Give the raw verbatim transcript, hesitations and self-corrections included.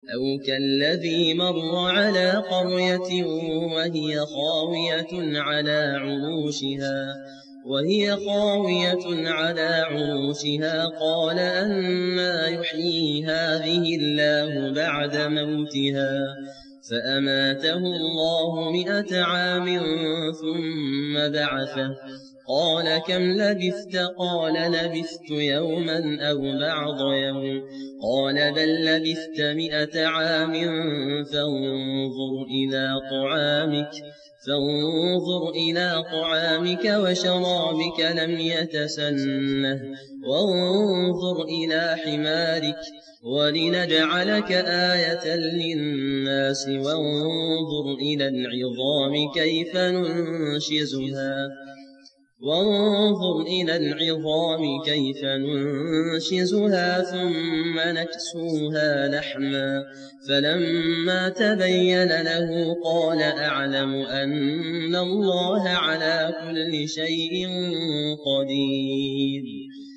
أو كالذي مر على قرية وهي خاوية على عروشها وهي خاوية على عروشها قال أنى يحيي هذه الله بعد موتها فأماته الله مئة عام ثم بعثه قال كم لبثت قال لبثت يوما أو بعض يوم قال بل لبثت مئة عام فانظر إلى طعامك فانظر إلى طعامك وشرابك لم يتسنه وانظر إلى حمارك ولنجعلك آية للناس وانظر إلى العظام كيف ننشزها وانظر إلى العظام كيف ننشزها ثم نكسوها لحما فلما تبين له قال أعلم أن الله على كل شيء قدير